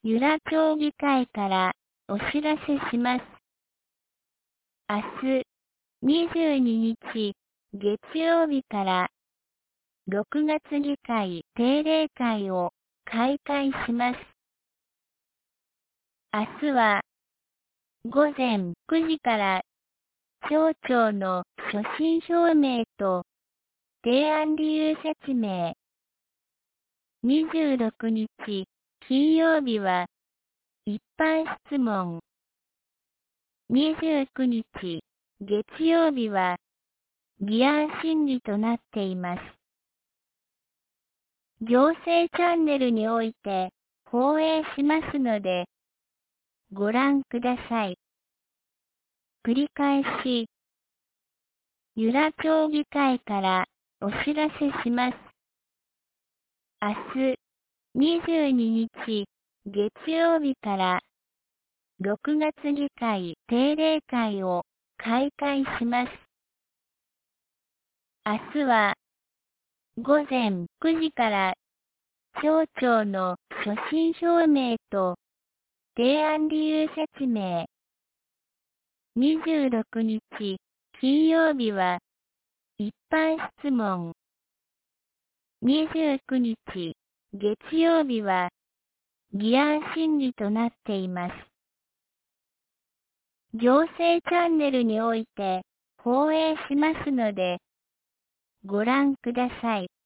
由良町議会からお知らせします。明日、22日、月曜日から、6月議会定例会を開会します。明日は、午前9時から、町長の所信表明と、提案理由説明。26日、金曜日は、一般質問。29日、月曜日は、議案審議となっています。行政チャンネルにおいて放映しますので、ご覧ください。繰り返し、由良町議会からお知らせします。明日、22日、月曜日から、6月議会定例会を開会します。明日は、午前9時から、町長の所信表明と、提案理由説明。26日、金曜日は、一般質問。29日、月曜日は、議案審議となっています。行政チャンネルにおいて放映しますので、ご覧ください。